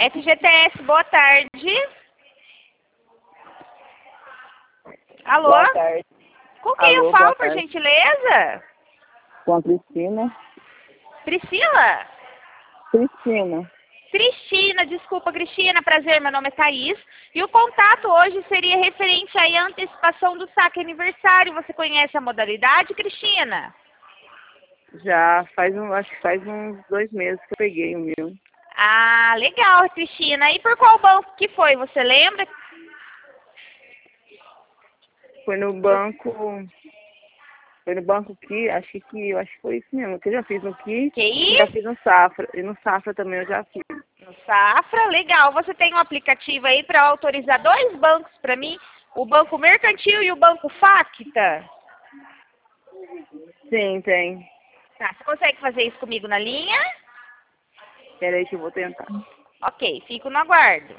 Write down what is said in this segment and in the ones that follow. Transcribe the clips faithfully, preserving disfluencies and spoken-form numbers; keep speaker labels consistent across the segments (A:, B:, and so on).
A: F G T S, boa tarde. Alô?
B: Boa tarde.
A: Com quem
B: Alô,
A: eu falo,
B: boa
A: por
B: tarde.
A: gentileza?
B: Com a Cristina.
A: Priscila?
B: Cristina.
A: Cristina, desculpa, Cristina, prazer, meu nome é Thaís. E o contato hoje seria referente aí à antecipação do saque aniversário. Você conhece a modalidade, Cristina?
B: Já faz um, acho que faz uns dois meses que eu peguei o meu.
A: Ah, legal, Cristina. E por qual banco que foi? Você lembra?
B: Foi no banco. Foi no banco que, acho que eu acho que foi isso mesmo, que eu já fiz no Ki,
A: Que
B: e já
A: isso?
B: fiz no Safra. E no Safra também eu já fiz.
A: No Safra, legal. Você tem um aplicativo aí para autorizar dois bancos para mim? O Banco Mercantil e o Banco Facta?
B: Sim, tem.
A: Tá, você consegue fazer isso comigo na linha?
B: Espera aí que eu vou tentar.
A: Ok, fico no aguardo.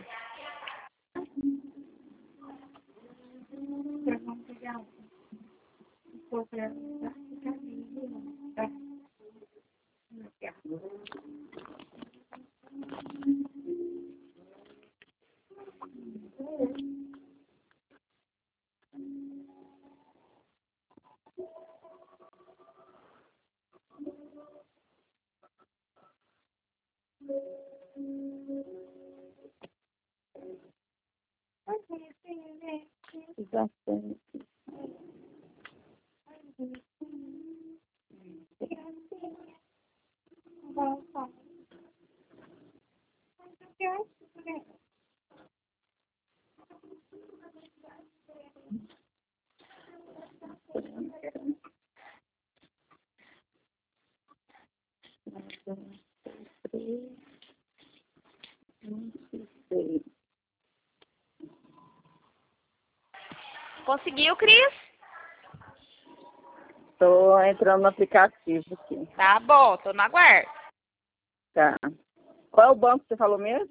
B: Exatamente.
A: Conseguiu, Cris?
B: Estou entrando no aplicativo aqui.
A: Tá bom, tô no aguardo.
B: Tá. Qual é o banco que você falou mesmo?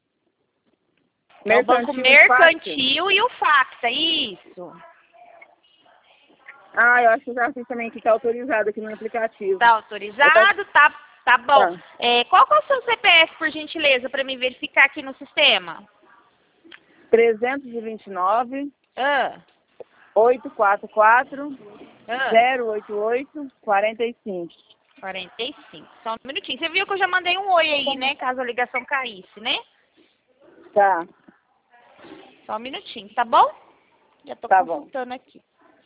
A: É o Banco
B: Mercantil e Facta?
A: Mercantil e o Facta, isso.
B: Ah, eu acho que eu já fiz também que está autorizado aqui no aplicativo.
A: Tá autorizado? Tá, tá bom.
B: Tá.
A: É, qual que é o seu C P F, por gentileza, para me verificar aqui no sistema?
B: trezentos e vinte e nove,
A: Ah,
B: oitocentos e quarenta e quatro,
A: ah,
B: zero oito oito, quarenta e cinco.
A: quarenta e cinco. Só um minutinho. Você viu que eu já mandei um oi aí, né? Caso a ligação caísse, né?
B: Tá,
A: Só um minutinho, tá bom? Já tô
B: tá bom.
A: consultando aqui.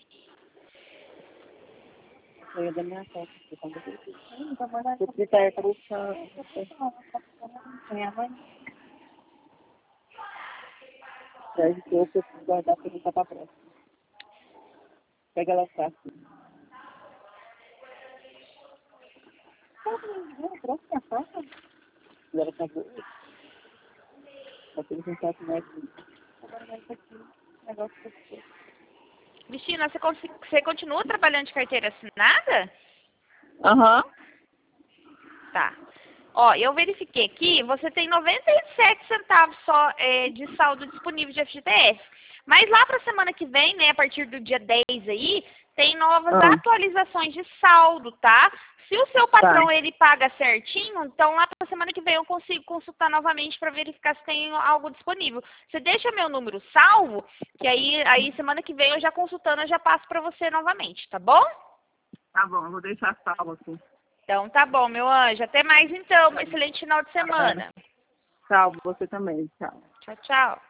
B: Foi da minha conta. Você tá aí puxando. Minha mãe. Traz que eu preciso guardar pra não pra próxima. Pega ela fácil. Próxima porta? Agora tá boa. Tá tudo com quatro metros. Agora vai aqui. Negócio aqui.
A: Cristina, você, cons- você continua trabalhando de carteira assinada?
B: Aham.
A: Tá. Ó, eu verifiquei aqui, você tem noventa e sete centavos só é, de saldo disponível de F G T S. Mas lá para semana que vem, né, a partir do dia dez aí, tem novas
B: Ah,
A: atualizações de saldo, tá? Se o seu
B: tá.
A: patrão ele paga certinho, então lá para semana que vem eu consigo consultar novamente para verificar se tem algo disponível. Você deixa meu número salvo, que aí, aí semana que vem eu já consultando eu já passo para você novamente, tá bom?
B: Tá bom, eu vou deixar salvo aqui.
A: Então tá bom, meu anjo. Até mais então. Um excelente final de semana.
B: Tchau, você também. Tchau.
A: Tchau, tchau.